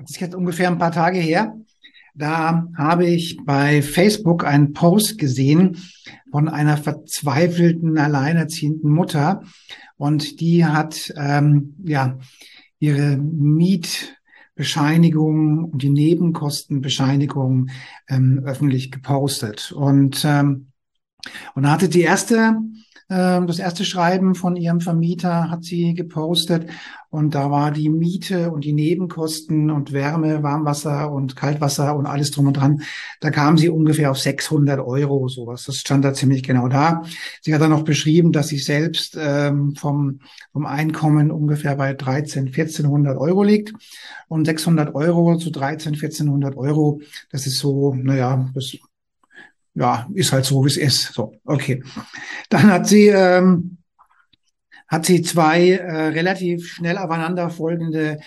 Das ist jetzt ungefähr ein paar Tage her. Da habe ich bei Facebook einen Post gesehen von einer verzweifelten, alleinerziehenden Mutter. Und die hat ihre Mietbescheinigung und die Nebenkostenbescheinigung öffentlich gepostet. Und da hatte das erste Schreiben von ihrem Vermieter hat sie gepostet und da war die Miete und die Nebenkosten und Wärme, Warmwasser und Kaltwasser und alles drum und dran. Da kam sie ungefähr auf 600 Euro, sowas. Das stand da ziemlich genau da. Sie hat dann noch beschrieben, dass sie selbst vom Einkommen ungefähr bei 1400 Euro liegt und 600 Euro zu 1400 Euro, das ist so, ist halt so, wie es ist. So, okay. Dann hat sie zwei relativ schnell aufeinanderfolgende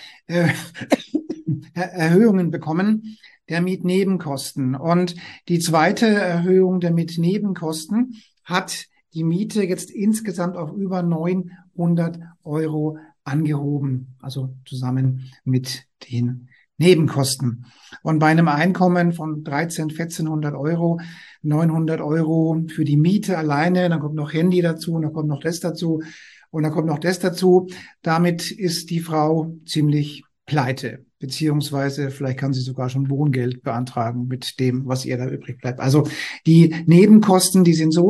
Erhöhungen bekommen der Mietnebenkosten. Und die zweite Erhöhung der Mietnebenkosten hat die Miete jetzt insgesamt auf über 900 Euro angehoben, also zusammen mit den Nebenkosten. Und bei einem Einkommen von 1400 Euro, 900 Euro für die Miete alleine, dann kommt noch Handy dazu, und dann kommt noch das dazu und dann kommt noch das dazu. Damit ist die Frau ziemlich pleite, beziehungsweise vielleicht kann sie sogar schon Wohngeld beantragen mit dem, was ihr da übrig bleibt. Also die Nebenkosten, die sind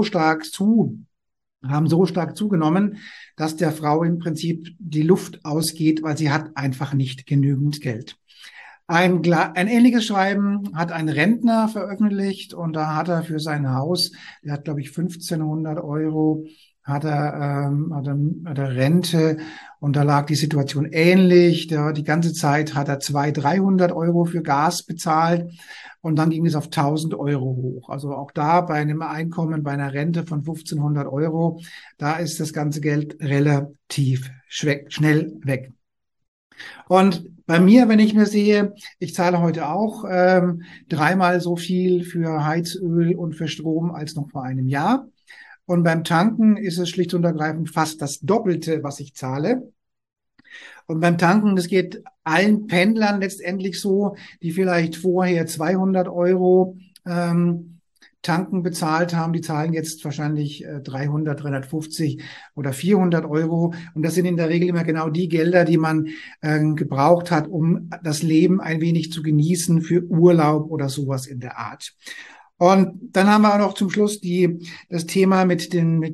haben so stark zugenommen, dass der Frau im Prinzip die Luft ausgeht, weil sie hat einfach nicht genügend Geld. Ein ähnliches Schreiben hat ein Rentner veröffentlicht und da hat er für sein Haus, der hat, glaube ich, 1500 Euro, hat er Rente und da lag die Situation ähnlich. Die ganze Zeit hat er 200, 300 Euro für Gas bezahlt und dann ging es auf 1000 Euro hoch. Also auch da bei einem Einkommen, bei einer Rente von 1500 Euro, da ist das ganze Geld relativ schnell weg. Und bei mir, wenn ich mir sehe, ich zahle heute auch dreimal so viel für Heizöl und für Strom als noch vor einem Jahr. Und beim Tanken ist es schlicht und ergreifend fast das Doppelte, was ich zahle. Und beim Tanken, das geht allen Pendlern letztendlich so, die vielleicht vorher 200 Euro Tanken bezahlt haben, die zahlen jetzt wahrscheinlich 300, 350 oder 400 Euro. Und das sind in der Regel immer genau die Gelder, die man gebraucht hat, um das Leben ein wenig zu genießen für Urlaub oder sowas in der Art. Und dann haben wir auch noch zum Schluss das Thema mit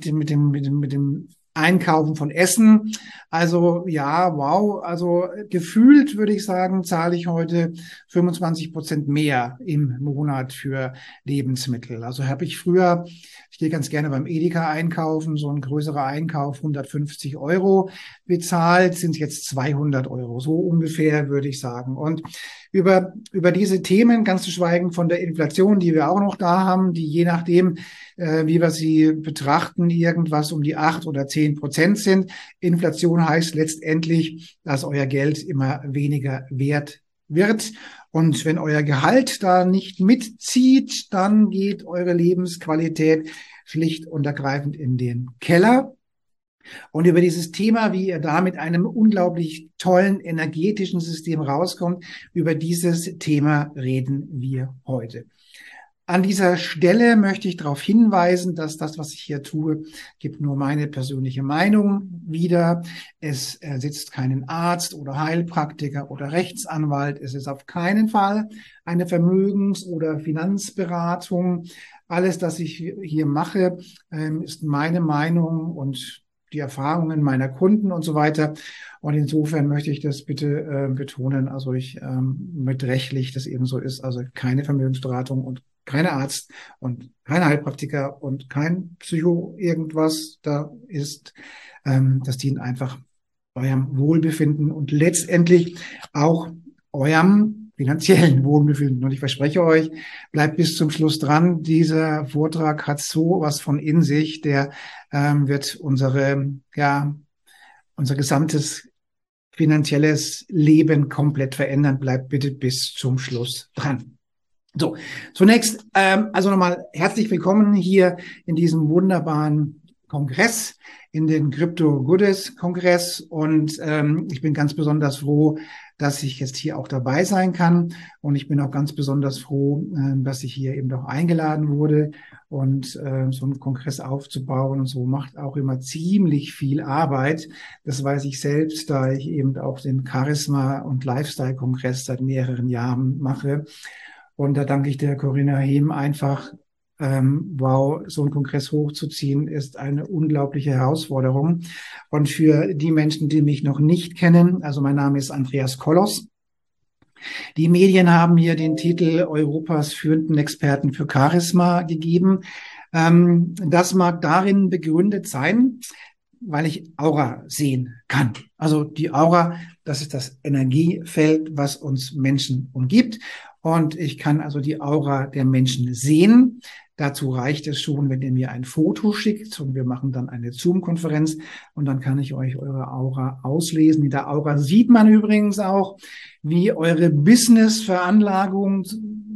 dem Einkaufen von Essen. Also ja, wow. Also gefühlt würde ich sagen, zahle ich heute 25% mehr im Monat für Lebensmittel. Also habe ich früher, ich gehe ganz gerne beim Edeka einkaufen, so ein größerer Einkauf 150 Euro bezahlt, sind jetzt 200 Euro. So ungefähr würde ich sagen. Und über diese Themen, ganz zu schweigen von der Inflation, die wir auch noch da haben, die je nachdem, wie wir sie betrachten, irgendwas um die 8 oder 10% sind. Inflation heißt letztendlich, dass euer Geld immer weniger wert wird. Und wenn euer Gehalt da nicht mitzieht, dann geht eure Lebensqualität schlicht und ergreifend in den Keller. Und über dieses Thema, wie ihr da mit einem unglaublich tollen energetischen System rauskommt, über dieses Thema reden wir heute. An dieser Stelle möchte ich darauf hinweisen, dass das, was ich hier tue, gibt nur meine persönliche Meinung wieder. Es ersetzt keinen Arzt oder Heilpraktiker oder Rechtsanwalt. Es ist auf keinen Fall eine Vermögens- oder Finanzberatung. Alles, das ich hier mache, ist meine Meinung und die Erfahrungen meiner Kunden und so weiter. Und insofern möchte ich das bitte betonen, also mit rechtlich das eben so ist, also keine Vermögensberatung und kein Arzt und kein Heilpraktiker und kein Psycho irgendwas da ist. Das dient einfach eurem Wohlbefinden und letztendlich auch eurem finanziellen Wohlbefinden. Und ich verspreche euch, bleibt bis zum Schluss dran. Dieser Vortrag hat so was von in sich, der wird unser gesamtes finanzielles Leben komplett verändern. Bleibt bitte bis zum Schluss dran. So, zunächst also nochmal herzlich willkommen hier in diesem wunderbaren Kongress, in den Crypto Goddess Kongress. Und ich bin ganz besonders froh, dass ich jetzt hier auch dabei sein kann. Und ich bin auch ganz besonders froh, dass ich hier eben doch eingeladen wurde. Und so einen Kongress aufzubauen und so macht auch immer ziemlich viel Arbeit. Das weiß ich selbst, da ich eben auch den Charisma- und Lifestyle-Kongress seit mehreren Jahren mache. Und da danke ich der Corinna Hehm einfach. Wow, so einen Kongress hochzuziehen, ist eine unglaubliche Herausforderung. Und für die Menschen, die mich noch nicht kennen, also mein Name ist Andreas Kollos. Die Medien haben mir den Titel Europas führenden Experten für Charisma gegeben. Das mag darin begründet sein, weil ich Aura sehen kann. Also die Aura, das ist das Energiefeld, was uns Menschen umgibt. Und ich kann also die Aura der Menschen sehen. Dazu reicht es schon, wenn ihr mir ein Foto schickt und wir machen dann eine Zoom-Konferenz und dann kann ich euch eure Aura auslesen. In der Aura sieht man übrigens auch, wie eure Business-Veranlagung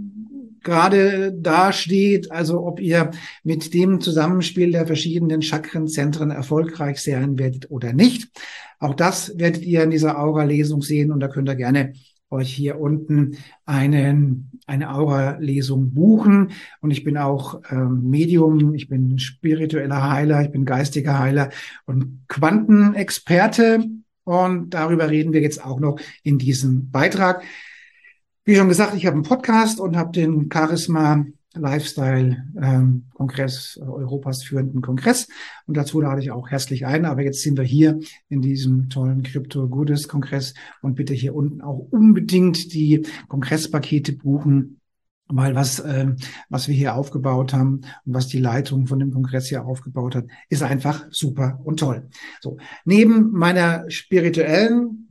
gerade dasteht, also ob ihr mit dem Zusammenspiel der verschiedenen Chakrenzentren erfolgreich sein werdet oder nicht. Auch das werdet ihr in dieser Aura-Lesung sehen und da könnt ihr gerne euch hier unten eine Aura-Lesung buchen. Und ich bin auch Medium, ich bin spiritueller Heiler, ich bin geistiger Heiler und Quantenexperte. Und darüber reden wir jetzt auch noch in diesem Beitrag. Wie schon gesagt, ich habe einen Podcast und habe den Charisma Lifestyle Kongress, Europas führenden Kongress. Und dazu lade ich auch herzlich ein. Aber jetzt sind wir hier in diesem tollen Crypto Goddess Kongress und bitte hier unten auch unbedingt die Kongresspakete buchen. Weil was wir hier aufgebaut haben und was die Leitung von dem Kongress hier aufgebaut hat, ist einfach super und toll. So, neben meinem spirituellen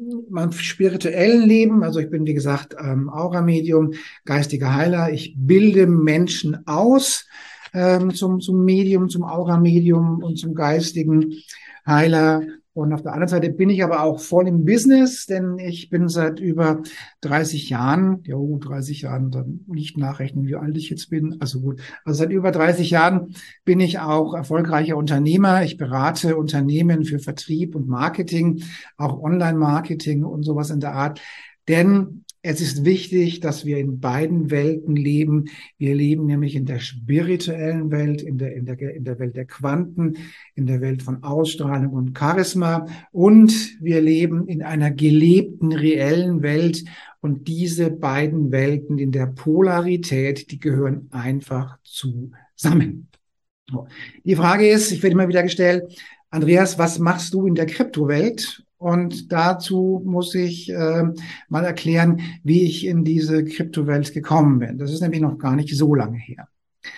Leben, also ich bin wie gesagt Aura-Medium, geistiger Heiler. Ich bilde Menschen aus zum Medium, zum Aura-Medium und zum geistigen Heiler. Und auf der anderen Seite bin ich aber auch voll im Business, denn ich bin seit über 30 Jahren, 30 Jahren, dann nicht nachrechnen, wie alt ich jetzt bin. Also gut, also seit über 30 Jahren bin ich auch erfolgreicher Unternehmer. Ich berate Unternehmen für Vertrieb und Marketing, auch Online-Marketing und sowas in der Art. Denn es ist wichtig, dass wir in beiden Welten leben. Wir leben nämlich in der spirituellen Welt, in der Welt der Quanten, in der Welt von Ausstrahlung und Charisma. Und wir leben in einer gelebten, reellen Welt. Und diese beiden Welten in der Polarität, die gehören einfach zusammen. Die Frage ist, ich werde immer wieder gestellt, Andreas, was machst du in der Kryptowelt? Und dazu muss ich mal erklären, wie ich in diese Kryptowelt gekommen bin. Das ist nämlich noch gar nicht so lange her.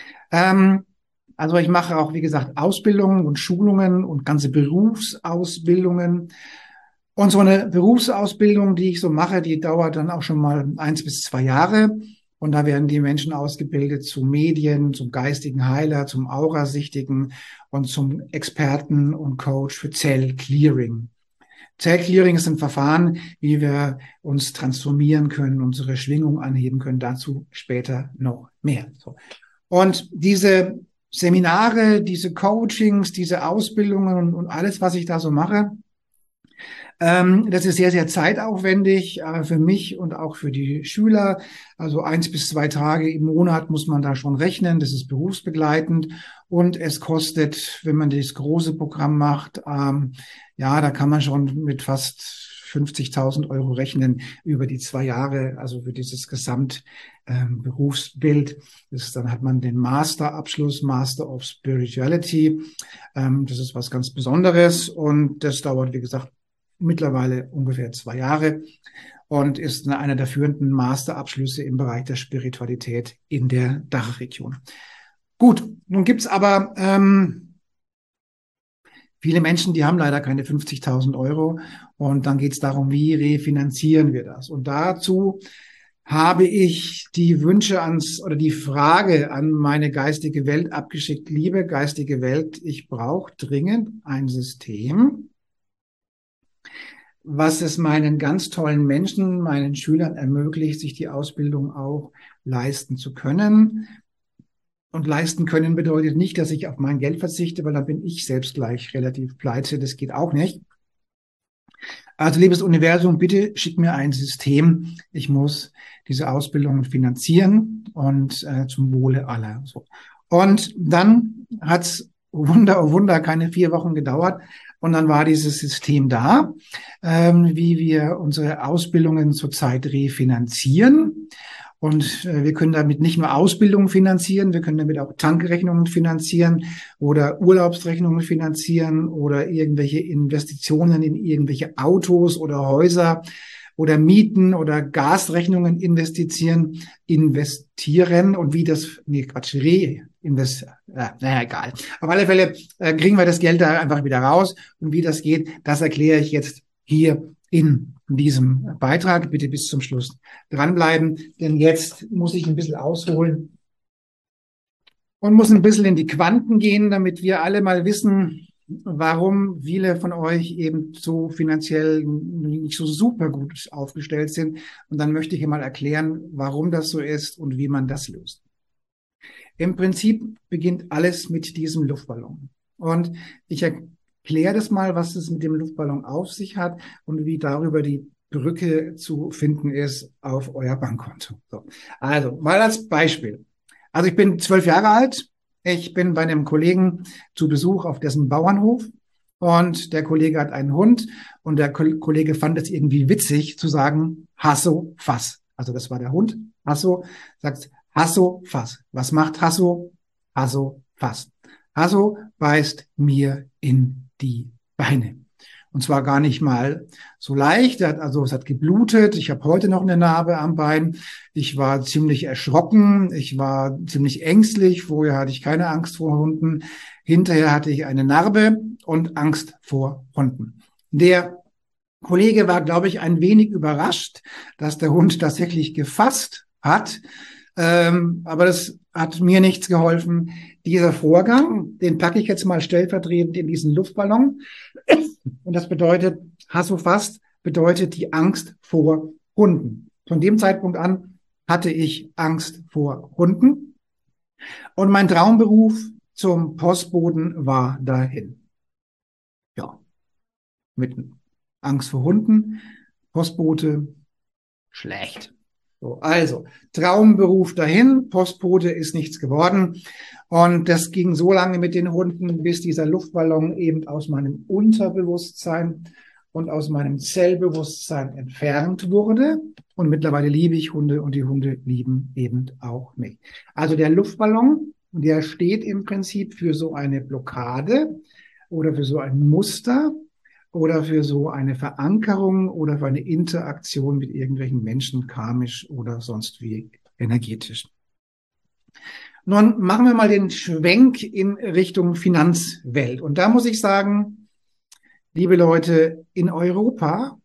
Also ich mache auch, wie gesagt, Ausbildungen und Schulungen und ganze Berufsausbildungen. Und so eine Berufsausbildung, die ich so mache, die dauert dann auch schon mal 1 bis 2 Jahre. Und da werden die Menschen ausgebildet zu Medien, zum geistigen Heiler, zum Aurasichtigen und zum Experten und Coach für Zellclearing. Zellclearing ist ein Verfahren, wie wir uns transformieren können, unsere Schwingung anheben können. Dazu später noch mehr. So. Und diese Seminare, diese Coachings, diese Ausbildungen und alles, was ich da so mache, das ist sehr, sehr zeitaufwendig für mich und auch für die Schüler. Also 1 bis 2 Tage im Monat muss man da schon rechnen. Das ist berufsbegleitend und es kostet, wenn man das große Programm macht, ja, da kann man schon mit fast 50.000 Euro rechnen über die 2 Jahre, also für dieses Gesamtberufsbild. Dann hat man den Masterabschluss, Master of Spirituality. Das ist was ganz Besonderes und das dauert, wie gesagt, mittlerweile ungefähr 2 Jahre und ist einer der führenden Masterabschlüsse im Bereich der Spiritualität in der Dachregion. Gut, nun gibt's aber viele Menschen, die haben leider keine 50.000 Euro und dann geht's darum, wie refinanzieren wir das? Und dazu habe ich die Wünsche oder die Frage an meine geistige Welt abgeschickt. Liebe geistige Welt, ich brauche dringend ein System, was es meinen ganz tollen Menschen, meinen Schülern ermöglicht, sich die Ausbildung auch leisten zu können. Und leisten können bedeutet nicht, dass ich auf mein Geld verzichte, weil dann bin ich selbst gleich relativ pleite. Das geht auch nicht. Also, liebes Universum, bitte schick mir ein System. Ich muss diese Ausbildung finanzieren und zum Wohle aller. So. Und dann hat's Wunder, oh Wunder, keine 4 Wochen gedauert. Und dann war dieses System da, wie wir unsere Ausbildungen zurzeit refinanzieren. Und wir können damit nicht nur Ausbildung finanzieren, wir können damit auch Tankrechnungen finanzieren oder Urlaubsrechnungen finanzieren oder irgendwelche Investitionen in irgendwelche Autos oder Häuser oder Mieten oder Gasrechnungen investieren und wie das, nee, Quatsch, naja, egal. Auf alle Fälle kriegen wir das Geld da einfach wieder raus und wie das geht, das erkläre ich jetzt hier in diesem Beitrag. Bitte bis zum Schluss dranbleiben, denn jetzt muss ich ein bisschen ausholen und muss ein bisschen in die Quanten gehen, damit wir alle mal wissen, warum viele von euch eben so finanziell nicht so super gut aufgestellt sind. Und dann möchte ich hier mal erklären, warum das so ist und wie man das löst. Im Prinzip beginnt alles mit diesem Luftballon. Und ich erkläre das mal, was es mit dem Luftballon auf sich hat und wie darüber die Brücke zu finden ist auf euer Bankkonto. So. Also mal als Beispiel. Also ich bin 12 Jahre alt. Ich bin bei einem Kollegen zu Besuch auf dessen Bauernhof und der Kollege hat einen Hund und der Kollege fand es irgendwie witzig zu sagen, Hasso, Fass. Also das war der Hund. Hasso sagt Hasso, Fass. Was macht Hasso? Hasso, Fass. Hasso beißt mir in die Beine. Und zwar gar nicht mal so leicht. Also es hat geblutet. Ich habe heute noch eine Narbe am Bein. Ich war ziemlich erschrocken. Ich war ziemlich ängstlich. Vorher hatte ich keine Angst vor Hunden. Hinterher hatte ich eine Narbe und Angst vor Hunden. Der Kollege war, glaube ich, ein wenig überrascht, dass der Hund tatsächlich gefasst hat. Aber das hat mir nichts geholfen. Dieser Vorgang, den packe ich jetzt mal stellvertretend in diesen Luftballon. Und das bedeutet, Hassofast bedeutet die Angst vor Hunden. Von dem Zeitpunkt an hatte ich Angst vor Hunden. Und mein Traumberuf zum Postboten war dahin. Ja, mit Angst vor Hunden, Postbote, schlecht. So, also, Traumberuf dahin, Postbote ist nichts geworden. Und das ging so lange mit den Hunden, bis dieser Luftballon eben aus meinem Unterbewusstsein und aus meinem Zellbewusstsein entfernt wurde. Und mittlerweile liebe ich Hunde und die Hunde lieben eben auch mich. Also der Luftballon, der steht im Prinzip für so eine Blockade oder für so ein Muster oder für so eine Verankerung oder für eine Interaktion mit irgendwelchen Menschen, karmisch oder sonst wie energetisch. Nun machen wir mal den Schwenk in Richtung Finanzwelt. Und da muss ich sagen, liebe Leute, in Europa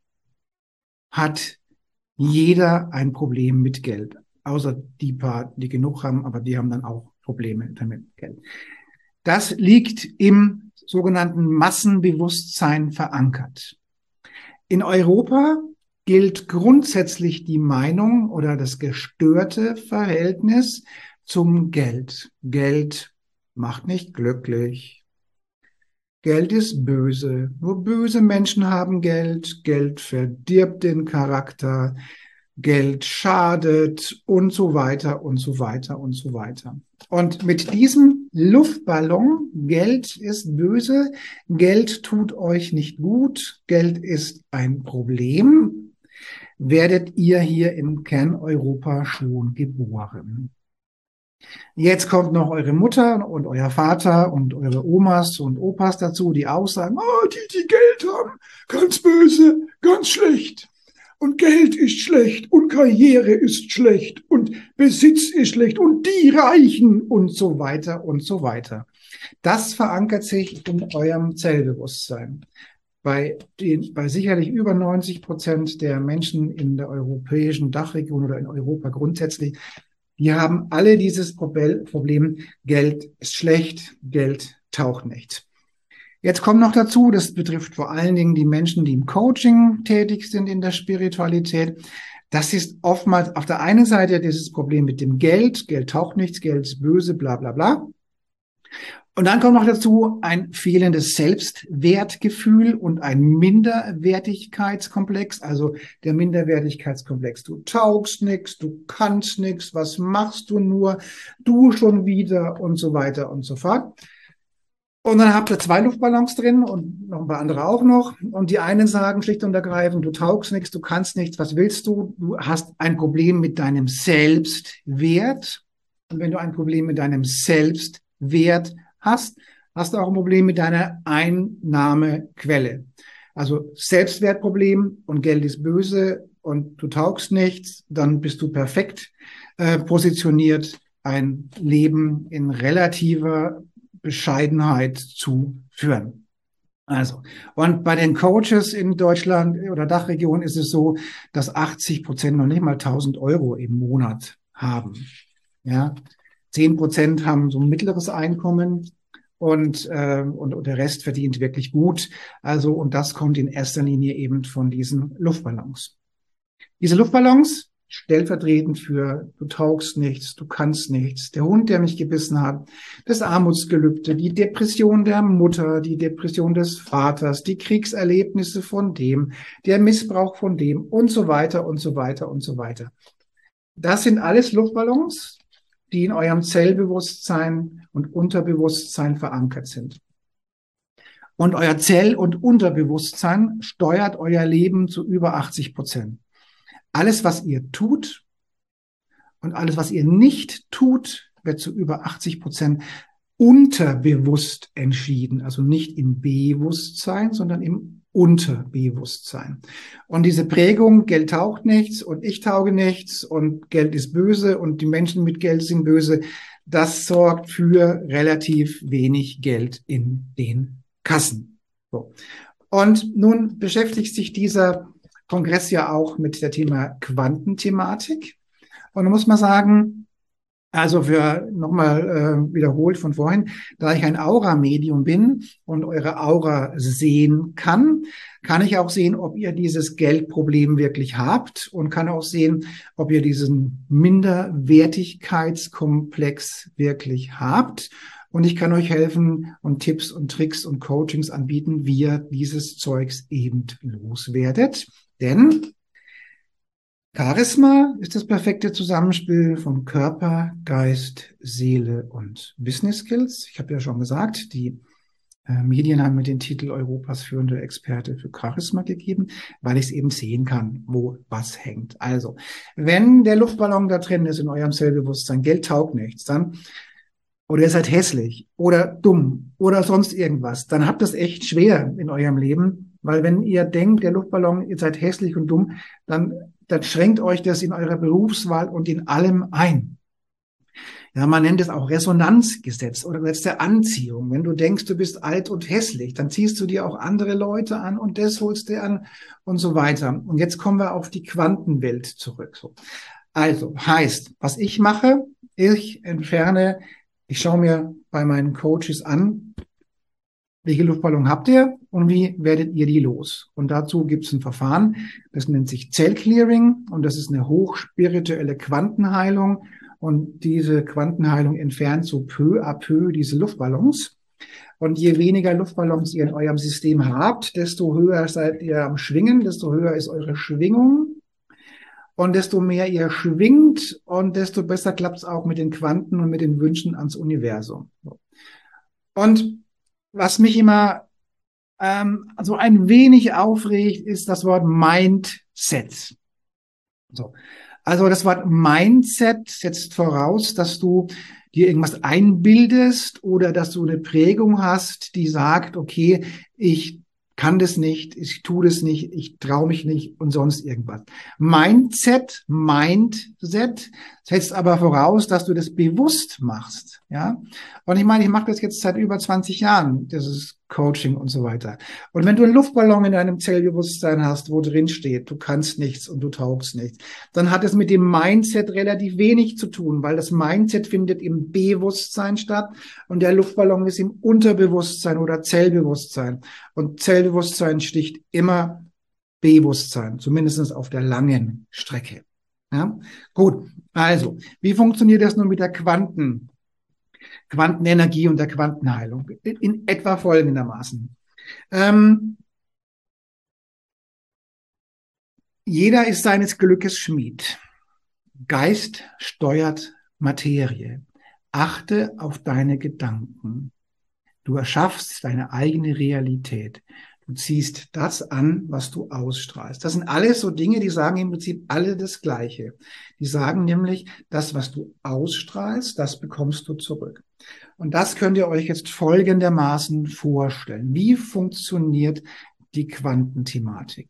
hat jeder ein Problem mit Geld. Außer die paar, die genug haben, aber die haben dann auch Probleme damit mit Geld. Das liegt im sogenannten Massenbewusstsein verankert. In Europa gilt grundsätzlich die Meinung oder das gestörte Verhältnis zum Geld. Geld macht nicht glücklich. Geld ist böse. Nur böse Menschen haben Geld. Geld verdirbt den Charakter. Geld schadet und so weiter und so weiter und so weiter. Und mit diesem Luftballon, Geld ist böse, Geld tut euch nicht gut, Geld ist ein Problem, werdet ihr hier im Kerneuropa schon geboren. Jetzt kommt noch eure Mutter und euer Vater und eure Omas und Opas dazu, die auch sagen, oh, die Geld haben, ganz böse, ganz schlecht. Und Geld ist schlecht und Karriere ist schlecht und Besitz ist schlecht und die Reichen und so weiter und so weiter. Das verankert sich in eurem Zellbewusstsein. Bei sicherlich über 90% der Menschen in der europäischen Dachregion oder in Europa grundsätzlich, die haben alle dieses Problem, Geld ist schlecht, Geld taucht nicht. Jetzt kommt noch dazu, das betrifft vor allen Dingen die Menschen, die im Coaching tätig sind in der Spiritualität, Das ist oftmals auf der einen Seite dieses Problem mit dem Geld. Geld taucht nichts, Geld ist böse, bla bla bla. Und dann kommt noch dazu ein fehlendes Selbstwertgefühl und ein Minderwertigkeitskomplex. Also der Minderwertigkeitskomplex. Du taugst nichts, du kannst nichts, was machst du nur, du schon wieder und so weiter und so fort. Und dann habt ihr zwei Luftballons drin und noch ein paar andere auch noch. Und die einen sagen schlicht und ergreifend, du taugst nichts, du kannst nichts, was willst du? Du hast ein Problem mit deinem Selbstwert. Und wenn du ein Problem mit deinem Selbstwert hast, hast du auch ein Problem mit deiner Einnahmequelle. Also Selbstwertproblem und Geld ist böse und du taugst nichts, dann bist du perfekt positioniert, ein Leben in relativer Bescheidenheit zu führen. Also, und bei den Coaches in Deutschland oder Dachregion ist es so, dass 80% noch nicht mal 1.000 € im Monat haben. Ja, 10% haben so ein mittleres Einkommen und der Rest verdient wirklich gut. Also, und das kommt in erster Linie eben von diesen Luftballons. Diese Luftballons, stellvertretend für du taugst nichts, du kannst nichts, der Hund, der mich gebissen hat, das Armutsgelübde, die Depression der Mutter, die Depression des Vaters, die Kriegserlebnisse von dem, der Missbrauch von dem und so weiter und so weiter und so weiter. Das sind alles Luftballons, die in eurem Zellbewusstsein und Unterbewusstsein verankert sind. Und euer Zell- und Unterbewusstsein steuert euer Leben zu über 80%. Alles, was ihr tut und alles, was ihr nicht tut, wird zu über 80% unterbewusst entschieden. Also nicht im Bewusstsein, sondern im Unterbewusstsein. Und diese Prägung, Geld taugt nichts und ich tauge nichts und Geld ist böse und die Menschen mit Geld sind böse, das sorgt für relativ wenig Geld in den Kassen. So. Und nun beschäftigt sich dieser Kongress ja auch mit der Thema Quantenthematik. Und da muss man sagen, also für nochmal wiederholt von vorhin, da ich ein Aura-Medium bin und eure Aura sehen kann, kann ich auch sehen, ob ihr dieses Geldproblem wirklich habt und kann auch sehen, ob ihr diesen Minderwertigkeitskomplex wirklich habt. Und ich kann euch helfen und Tipps und Tricks und Coachings anbieten, wie ihr dieses Zeugs eben loswerdet. Denn Charisma ist das perfekte Zusammenspiel von Körper, Geist, Seele und Business Skills. Ich habe ja schon gesagt, die Medien haben mir den Titel Europas führende Experte für Charisma gegeben, weil ich es eben sehen kann, wo was hängt. Also, wenn der Luftballon da drin ist in eurem Zellbewusstsein, Geld taugt nichts, dann oder ihr seid hässlich oder dumm oder sonst irgendwas, dann habt ihr es echt schwer in eurem Leben, weil wenn ihr denkt, der Luftballon, ihr seid hässlich und dumm, dann schränkt euch das in eurer Berufswahl und in allem ein. Ja, man nennt es auch Resonanzgesetz oder Gesetz der Anziehung. Wenn du denkst, du bist alt und hässlich, dann ziehst du dir auch andere Leute an und das holst dir an und so weiter. Und jetzt kommen wir auf die Quantenwelt zurück. So. Also heißt, was ich mache, ich schaue mir bei meinen Coaches an, welche Luftballon habt ihr und wie werdet ihr die los? Und dazu gibt es ein Verfahren, das nennt sich Zellclearing und das ist eine hochspirituelle Quantenheilung. Und diese Quantenheilung entfernt so peu à peu diese Luftballons. Und je weniger Luftballons ihr in eurem System habt, desto höher seid ihr am Schwingen, desto höher ist eure Schwingung. Und desto mehr ihr schwingt und desto besser klappt es auch mit den Quanten und mit den Wünschen ans Universum. Und was mich immer so ein wenig aufregt, ist das Wort Mindset. So. Also das Wort Mindset setzt voraus, dass du dir irgendwas einbildest oder dass du eine Prägung hast, die sagt, okay, ich kann das nicht, ich tue das nicht, ich traue mich nicht und sonst irgendwas. Mindset setzt aber voraus, dass du das bewusst machst, ja. Und ich meine, ich mache das jetzt seit über 20 Jahren, dieses Coaching und so weiter. Und wenn du einen Luftballon in deinem Zellbewusstsein hast, wo drin steht, du kannst nichts und du taugst nichts, dann hat es mit dem Mindset relativ wenig zu tun, weil das Mindset findet im Bewusstsein statt und der Luftballon ist im Unterbewusstsein oder Zellbewusstsein. Und Zellbewusstsein sticht immer Bewusstsein, zumindest auf der langen Strecke. Ja? Gut, also, wie funktioniert das nun mit der Quantenenergie und der Quantenheilung? In etwa folgendermaßen. Jeder ist seines Glückes Schmied. Geist steuert Materie. Achte auf deine Gedanken. Du erschaffst deine eigene Realität. Du ziehst das an, was du ausstrahlst. Das sind alles so Dinge, die sagen im Prinzip alle das Gleiche. Die sagen nämlich, das, was du ausstrahlst, das bekommst du zurück. Und das könnt ihr euch jetzt folgendermaßen vorstellen. Wie funktioniert die Quantenthematik?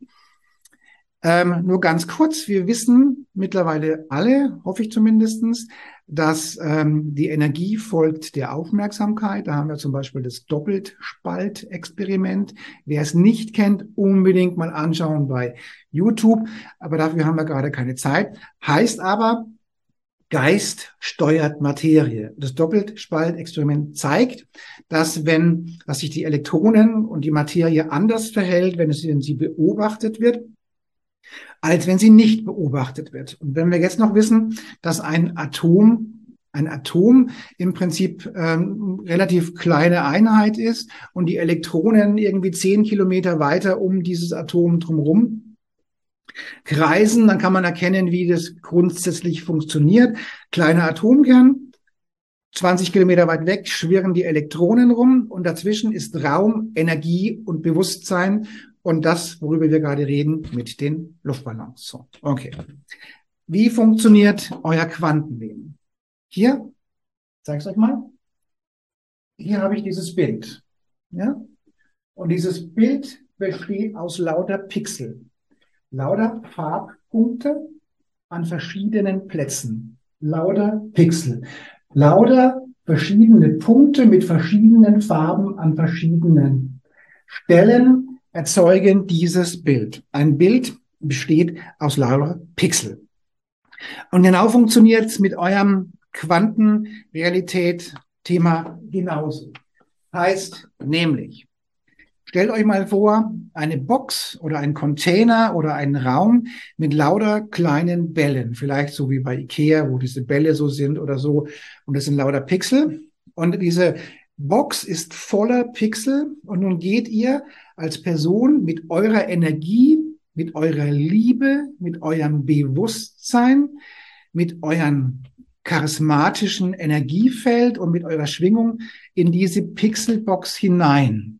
Nur ganz kurz, wir wissen mittlerweile alle, hoffe ich zumindestens, dass die Energie folgt der Aufmerksamkeit. Da haben wir zum Beispiel das Doppelspaltexperiment. Wer es nicht kennt, unbedingt mal anschauen bei YouTube. Aber dafür haben wir gerade keine Zeit. Heißt aber, Geist steuert Materie. Das Doppelspaltexperiment zeigt, dass sich die Elektronen und die Materie anders verhält, wenn sie beobachtet wird, als wenn sie nicht beobachtet wird. Und wenn wir jetzt noch wissen, dass ein Atom im Prinzip relativ kleine Einheit ist und die Elektronen irgendwie 10 Kilometer weiter um dieses Atom drumherum kreisen, dann kann man erkennen, wie das grundsätzlich funktioniert. Kleiner Atomkern, 20 Kilometer weit weg schwirren die Elektronen rum und dazwischen ist Raum, Energie und Bewusstsein. Und das, worüber wir gerade reden, mit den Luftballons. So, okay. Wie funktioniert euer Quantenleben? Hier, zeige ich euch mal. Hier habe ich dieses Bild. Ja? Und dieses Bild besteht aus lauter Pixel. Lauter Farbpunkte an verschiedenen Plätzen. Lauter Pixel. Lauter verschiedene Punkte mit verschiedenen Farben an verschiedenen Stellen erzeugen dieses Bild. Ein Bild besteht aus lauter Pixel. Und genau funktioniert es mit eurem Quantenrealität-Thema genauso. Heißt nämlich, stellt euch mal vor, eine Box oder ein Container oder einen Raum mit lauter kleinen Bällen. Vielleicht so wie bei Ikea, wo diese Bälle so sind oder so. Und das sind lauter Pixel. Und diese Box ist voller Pixel. Und nun geht ihr als Person mit eurer Energie, mit eurer Liebe, mit eurem Bewusstsein, mit eurem charismatischen Energiefeld und mit eurer Schwingung in diese Pixelbox hinein.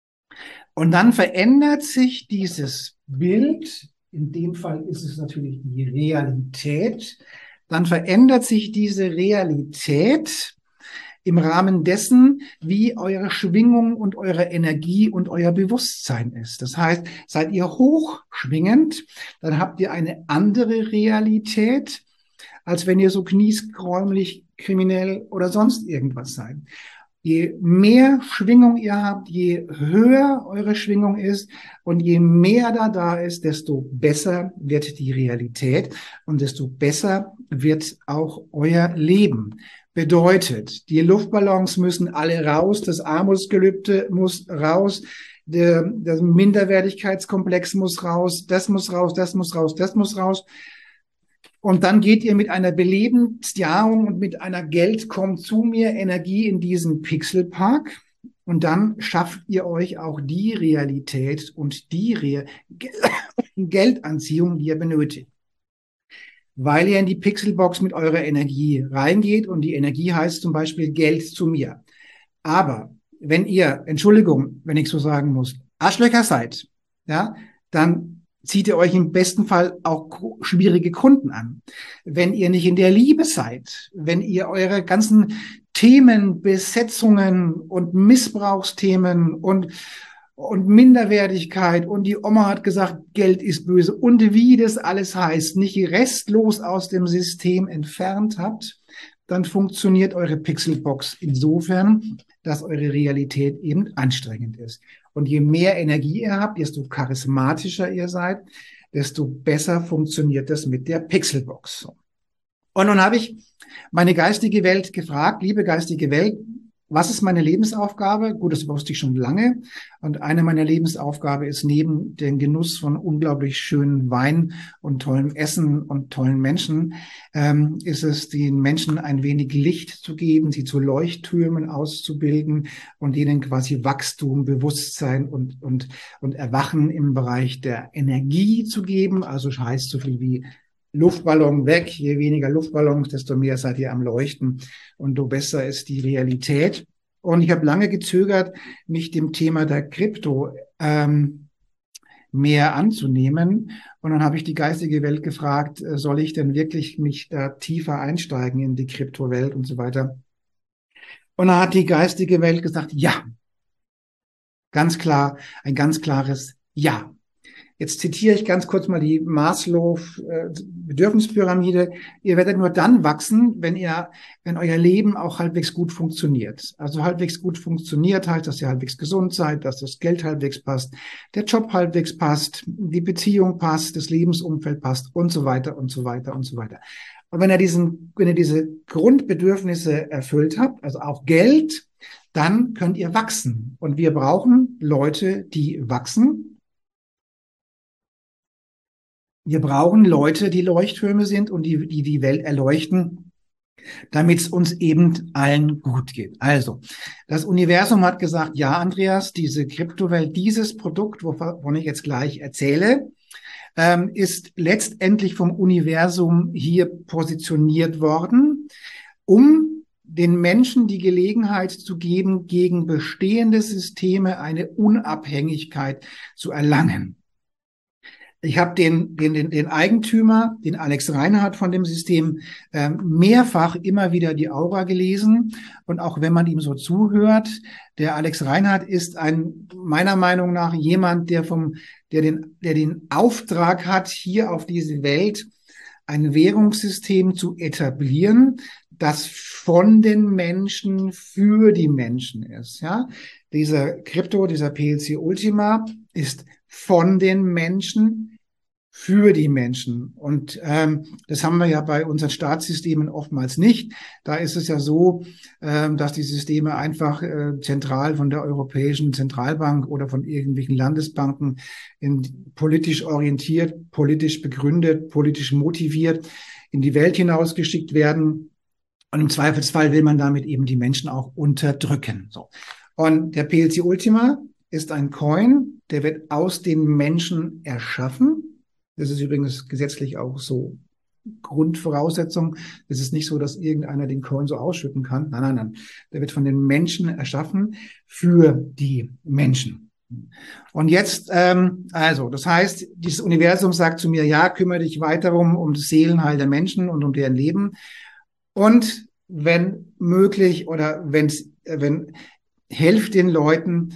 Und dann verändert sich dieses Bild, in dem Fall ist es natürlich die Realität, dann verändert sich diese Realität im Rahmen dessen, wie eure Schwingung und eure Energie und euer Bewusstsein ist. Das heißt, seid ihr hochschwingend, dann habt ihr eine andere Realität, als wenn ihr so kniesgräumlich, kriminell oder sonst irgendwas seid. Je mehr Schwingung ihr habt, je höher eure Schwingung ist und je mehr da ist, desto besser wird die Realität und desto besser wird auch euer Leben. Bedeutet, die Luftballons müssen alle raus, das Armutsgelübde muss raus, der Minderwertigkeitskomplex muss raus, das muss raus, das muss raus, das muss raus. Und dann geht ihr mit einer Belebensjahung und mit einer Geld kommt zu mir Energie in diesen Pixelpark. Und dann schafft ihr euch auch die Realität und die Geldanziehung, die ihr benötigt. Weil ihr in die Pixelbox mit eurer Energie reingeht und die Energie heißt zum Beispiel Geld zu mir. Aber wenn ihr, Entschuldigung, wenn ich so sagen muss, Arschlöcher seid, ja, dann zieht ihr euch im besten Fall auch schwierige Kunden an. Wenn ihr nicht in der Liebe seid, wenn ihr eure ganzen Themen, Besetzungen und Missbrauchsthemen und Minderwertigkeit und die Oma hat gesagt, Geld ist böse und wie das alles heißt, nicht restlos aus dem System entfernt habt, dann funktioniert eure Pixelbox insofern, dass eure Realität eben anstrengend ist. Und je mehr Energie ihr habt, desto charismatischer ihr seid, desto besser funktioniert das mit der Pixelbox. Und nun habe ich meine geistige Welt gefragt, liebe geistige Welt, was ist meine Lebensaufgabe? Gut, das wusste ich schon lange. Und eine meiner Lebensaufgabe ist neben dem Genuss von unglaublich schönen Wein und tollem Essen und tollen Menschen, ist es, den Menschen ein wenig Licht zu geben, sie zu Leuchttürmen auszubilden und ihnen quasi Wachstum, Bewusstsein und Erwachen im Bereich der Energie zu geben. Also heißt so viel wie Luftballon weg. Je weniger Luftballons, desto mehr seid ihr am Leuchten und so besser ist die Realität. Und ich habe lange gezögert, mich dem Thema der Krypto mehr anzunehmen. Und dann habe ich die geistige Welt gefragt, soll ich denn wirklich mich da tiefer einsteigen in die Kryptowelt und so weiter? Und dann hat die geistige Welt gesagt, ja, ganz klar, ein ganz klares Ja. Jetzt zitiere ich ganz kurz mal die Maslow-Bedürfnispyramide. Ihr werdet nur dann wachsen, wenn euer Leben auch halbwegs gut funktioniert. Also halbwegs gut funktioniert heißt, dass ihr halbwegs gesund seid, dass das Geld halbwegs passt, der Job halbwegs passt, die Beziehung passt, das Lebensumfeld passt und so weiter und so weiter und so weiter. Und wenn ihr diese Grundbedürfnisse erfüllt habt, also auch Geld, dann könnt ihr wachsen. Und wir brauchen Leute, die wachsen. Wir brauchen Leute, die Leuchttürme sind und die Welt erleuchten, damit es uns eben allen gut geht. Also, das Universum hat gesagt, ja, Andreas, diese Kryptowelt, dieses Produkt, wovon ich jetzt gleich erzähle, ist letztendlich vom Universum hier positioniert worden, um den Menschen die Gelegenheit zu geben, gegen bestehende Systeme eine Unabhängigkeit zu erlangen. Ich habe den Eigentümer, den Alex Reinhardt von dem System, mehrfach immer wieder die Aura gelesen. Und auch wenn man ihm so zuhört, der Alex Reinhardt ist meiner Meinung nach jemand, der den Auftrag hat, hier auf diese Welt ein Währungssystem zu etablieren, das von den Menschen für die Menschen ist. Ja, dieser PLC Ultima ist von den Menschen für die Menschen. Und das haben wir ja bei unseren Staatssystemen oftmals nicht. Da ist es ja so, dass die Systeme einfach zentral von der Europäischen Zentralbank oder von irgendwelchen Landesbanken politisch orientiert, politisch begründet, politisch motiviert in die Welt hinausgeschickt werden. Und im Zweifelsfall will man damit eben die Menschen auch unterdrücken. So. Und der PLC Ultima ist ein Coin, der wird aus den Menschen erschaffen. Das ist übrigens gesetzlich auch so Grundvoraussetzung. Es ist nicht so, dass irgendeiner den Coin so ausschütten kann. Nein, nein, nein. Der wird von den Menschen erschaffen für die Menschen. Und jetzt, das heißt, dieses Universum sagt zu mir, ja, kümmere dich weiter um das Seelenheil der Menschen und um deren Leben. Und wenn möglich oder helft den Leuten,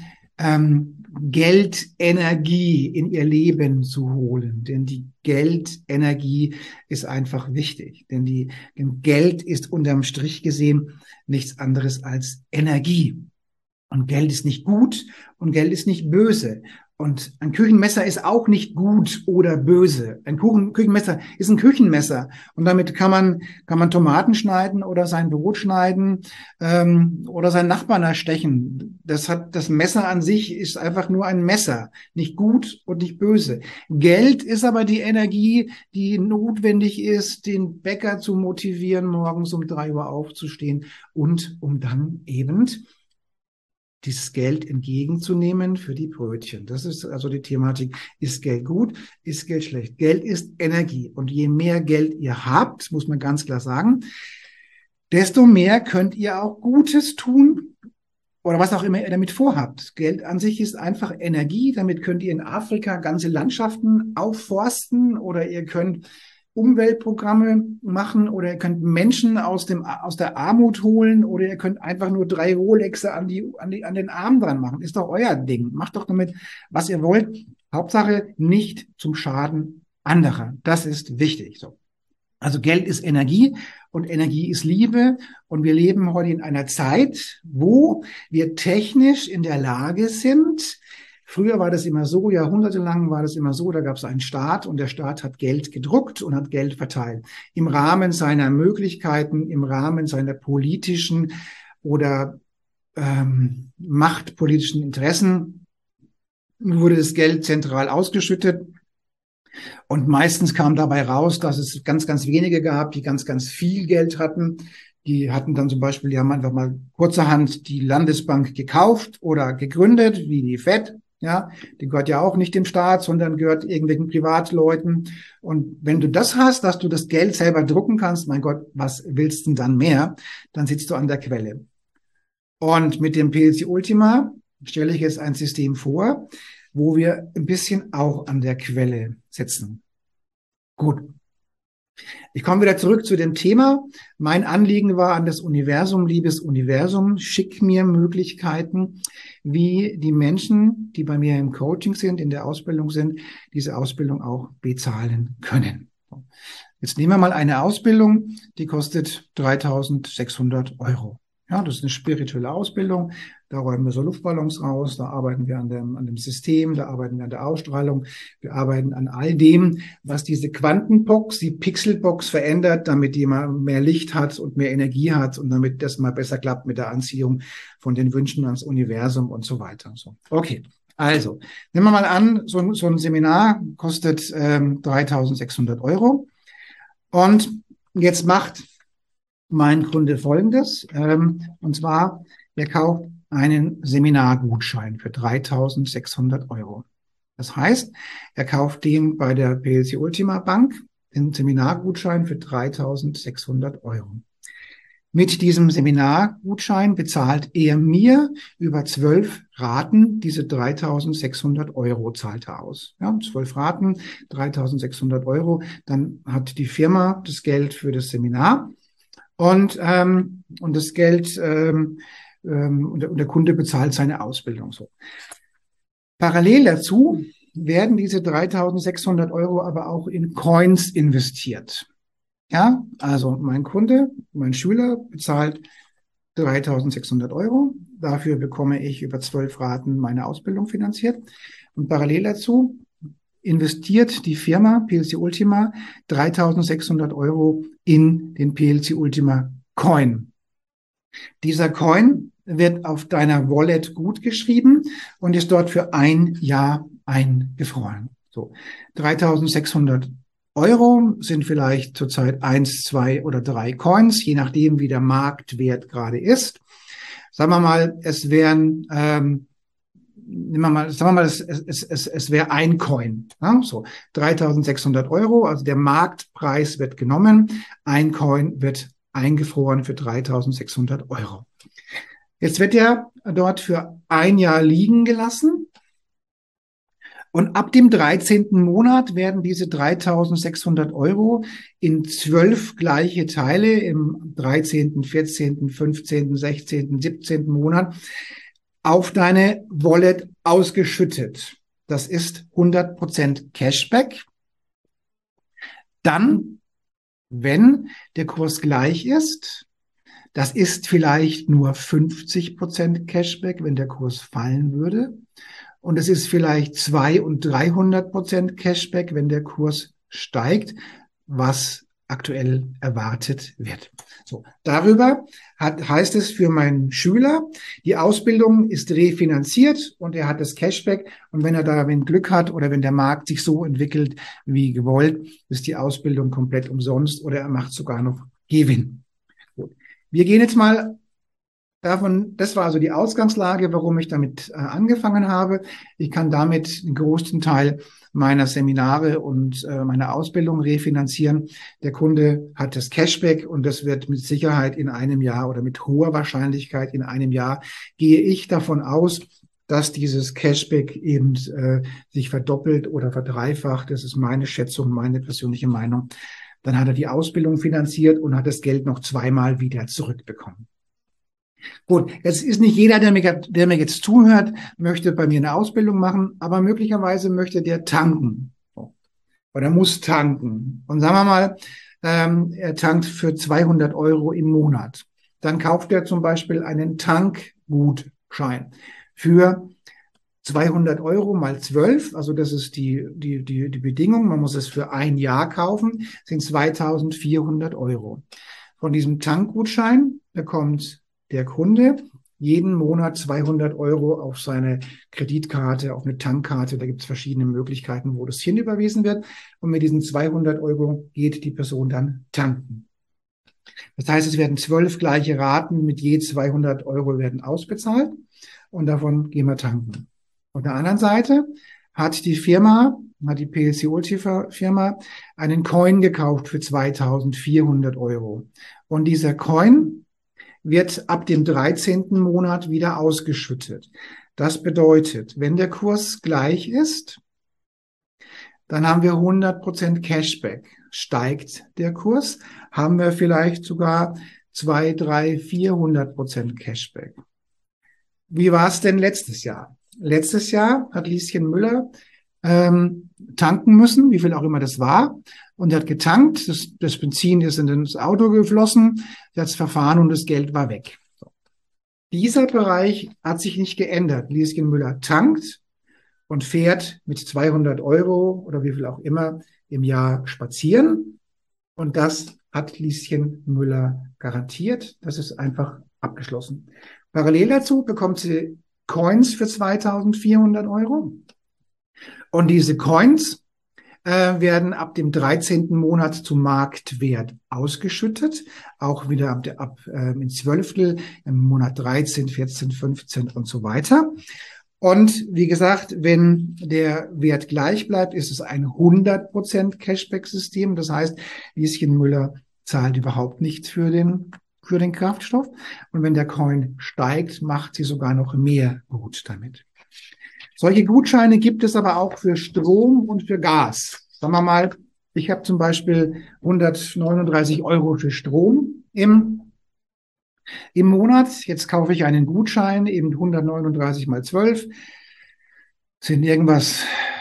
Geld, Energie in ihr Leben zu holen. Denn die Geldenergie ist einfach wichtig. Denn Geld ist unterm Strich gesehen nichts anderes als Energie. Und Geld ist nicht gut und Geld ist nicht böse. Und ein Küchenmesser ist auch nicht gut oder böse. Ein Küchenmesser ist ein Küchenmesser. Und damit kann man Tomaten schneiden oder sein Brot schneiden oder seinen Nachbarn erstechen. Das Messer an sich ist einfach nur ein Messer. Nicht gut und nicht böse. Geld ist aber die Energie, die notwendig ist, den Bäcker zu motivieren, morgens um 3 Uhr aufzustehen und um dann eben dieses Geld entgegenzunehmen für die Brötchen. Das ist also die Thematik. Ist Geld gut? Ist Geld schlecht? Geld ist Energie. Und je mehr Geld ihr habt, muss man ganz klar sagen, desto mehr könnt ihr auch Gutes tun oder was auch immer ihr damit vorhabt. Geld an sich ist einfach Energie. Damit könnt ihr in Afrika ganze Landschaften aufforsten oder ihr könnt Umweltprogramme machen oder ihr könnt Menschen aus der Armut holen oder ihr könnt einfach nur 3 Rolexe an den Arm dran machen. Ist doch euer Ding. Macht doch damit, was ihr wollt. Hauptsache nicht zum Schaden anderer. Das ist wichtig. So. Also Geld ist Energie und Energie ist Liebe. Und wir leben heute in einer Zeit, wo wir technisch in der Lage sind. Früher war das immer so, jahrhundertelang war das immer so, da gab es einen Staat und der Staat hat Geld gedruckt und hat Geld verteilt. Im Rahmen seiner Möglichkeiten, im Rahmen seiner politischen oder machtpolitischen Interessen wurde das Geld zentral ausgeschüttet. Und meistens kam dabei raus, dass es ganz, ganz wenige gab, die ganz, ganz viel Geld hatten. Die hatten dann zum Beispiel, die haben einfach mal kurzerhand die Landesbank gekauft oder gegründet, wie die FED. Ja, die gehört ja auch nicht dem Staat, sondern gehört irgendwelchen Privatleuten. Und wenn du das hast, dass du das Geld selber drucken kannst, mein Gott, was willst du denn dann mehr? Dann sitzt du an der Quelle. Und mit dem PLC Ultima stelle ich jetzt ein System vor, wo wir ein bisschen auch an der Quelle sitzen. Gut. Ich komme wieder zurück zu dem Thema. Mein Anliegen war an das Universum, liebes Universum, schick mir Möglichkeiten, wie die Menschen, die bei mir im Coaching sind, in der Ausbildung sind, diese Ausbildung auch bezahlen können. Jetzt nehmen wir mal eine Ausbildung, die kostet 3.600 Euro. Ja, das ist eine spirituelle Ausbildung. Da räumen wir so Luftballons raus, da arbeiten wir an dem System, da arbeiten wir an der Ausstrahlung, wir arbeiten an all dem, was diese Quantenbox, die Pixelbox verändert, damit die mal mehr Licht hat und mehr Energie hat und damit das mal besser klappt mit der Anziehung von den Wünschen ans Universum und so weiter. So, okay, also nehmen wir mal an, so ein Seminar kostet 3.600 Euro und jetzt macht mein Kunde Folgendes, und zwar, er kauft einen Seminargutschein für 3.600 Euro. Das heißt, er kauft den bei der PLC Ultima Bank, den Seminargutschein für 3.600 Euro. Mit diesem Seminargutschein bezahlt er mir über 12 Raten diese 3.600 Euro zahlt er aus. Ja, 12 Raten, 3.600 Euro. Dann hat die Firma das Geld für das Seminar. Und das Geld und der Kunde bezahlt seine Ausbildung so. Parallel dazu werden diese 3.600 Euro aber auch in Coins investiert. Ja, also mein Kunde, mein Schüler bezahlt 3.600 Euro. Dafür bekomme ich über 12 Raten meine Ausbildung finanziert. Und parallel dazu investiert die Firma PLC Ultima 3.600 Euro in den PLC Ultima Coin. Dieser Coin wird auf deiner Wallet gut geschrieben und ist dort für ein Jahr eingefroren. So, 3.600 Euro sind vielleicht zurzeit 1, 2 oder 3 Coins, je nachdem, wie der Marktwert gerade ist. Sagen wir mal, es wären es wäre ein Coin. Ja, so 3.600 Euro, also der Marktpreis wird genommen, ein Coin wird eingefroren für 3.600 Euro. Jetzt wird er dort für ein Jahr liegen gelassen und ab dem 13. Monat werden diese 3.600 Euro in 12 gleiche Teile im 13., 14., 15., 16., 17. Monat auf deine Wallet ausgeschüttet. Das ist 100% Cashback. Dann, wenn der Kurs gleich ist, das ist vielleicht nur 50% Cashback, wenn der Kurs fallen würde. Und es ist vielleicht 200 und 300% Cashback, wenn der Kurs steigt, was aktuell erwartet wird. So, darüber heißt es für meinen Schüler, die Ausbildung ist refinanziert und er hat das Cashback. Und wenn er da Glück hat oder wenn der Markt sich so entwickelt wie gewollt, ist die Ausbildung komplett umsonst oder er macht sogar noch Gewinn. Gut. Wir gehen jetzt mal davon, das war also die Ausgangslage, warum ich damit angefangen habe. Ich kann damit den größten Teil meiner Seminare und meiner Ausbildung refinanzieren. Der Kunde hat das Cashback und das wird mit Sicherheit in einem Jahr oder mit hoher Wahrscheinlichkeit in einem Jahr, gehe ich davon aus, dass dieses Cashback eben sich verdoppelt oder verdreifacht. Das ist meine Schätzung, meine persönliche Meinung. Dann hat er die Ausbildung finanziert und hat das Geld noch zweimal wieder zurückbekommen. Gut, jetzt ist nicht jeder, der mir jetzt zuhört, möchte bei mir eine Ausbildung machen, aber möglicherweise möchte der tanken oder muss tanken. Und sagen wir mal, er tankt für 200 Euro im Monat. Dann kauft er zum Beispiel einen Tankgutschein für 200 Euro mal 12, also das ist die Bedingung, man muss es für ein Jahr kaufen, sind 2.400 Euro. Von diesem Tankgutschein bekommt der Kunde jeden Monat 200 Euro auf seine Kreditkarte, auf eine Tankkarte. Da gibt es verschiedene Möglichkeiten, wo das hinüberwiesen wird. Und mit diesen 200 Euro geht die Person dann tanken. Das heißt, es werden 12 gleiche Raten mit je 200 Euro werden ausbezahlt und davon gehen wir tanken. Auf der anderen Seite hat die PLC Ulti-Firma einen Coin gekauft für 2.400 Euro. Und dieser Coin wird ab dem 13. Monat wieder ausgeschüttet. Das bedeutet, wenn der Kurs gleich ist, dann haben wir 100% Cashback. Steigt der Kurs, haben wir vielleicht sogar 200, 300, 400% Cashback. Wie war es denn letztes Jahr? Letztes Jahr hat Lieschen Müller tanken müssen, wie viel auch immer das war. Und er hat getankt, das Benzin ist in das Auto geflossen, er hat es verfahren und das Geld war weg. So. Dieser Bereich hat sich nicht geändert. Lieschen Müller tankt und fährt mit 200 Euro oder wie viel auch immer im Jahr spazieren. Und das hat Lieschen Müller garantiert. Das ist einfach abgeschlossen. Parallel dazu bekommt sie Coins für 2.400 Euro. Und diese Coins werden ab dem 13. Monat zum Marktwert ausgeschüttet. Auch wieder in Zwölftel, im Monat 13, 14, 15 und so weiter. Und wie gesagt, wenn der Wert gleich bleibt, ist es ein 100% Cashback-System. Das heißt, Lieschen Müller zahlt überhaupt nichts für den Kraftstoff. Und wenn der Coin steigt, macht sie sogar noch mehr gut damit. Solche Gutscheine gibt es aber auch für Strom und für Gas. Sagen wir mal, ich habe zum Beispiel 139 Euro für Strom im Monat. Jetzt kaufe ich einen Gutschein, eben 139 mal 12, sind irgendwas,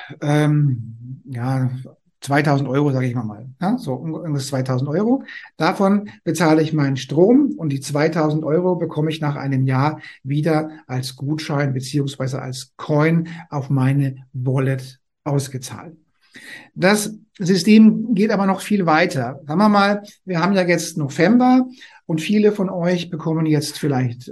2.000 Euro, sage ich mal. Ja, so irgendwas 2.000 Euro. Davon bezahle ich meinen Strom und die 2.000 Euro bekomme ich nach einem Jahr wieder als Gutschein beziehungsweise als Coin auf meine Wallet ausgezahlt. Das System geht aber noch viel weiter. Sagen wir mal, wir haben ja jetzt November und viele von euch bekommen jetzt vielleicht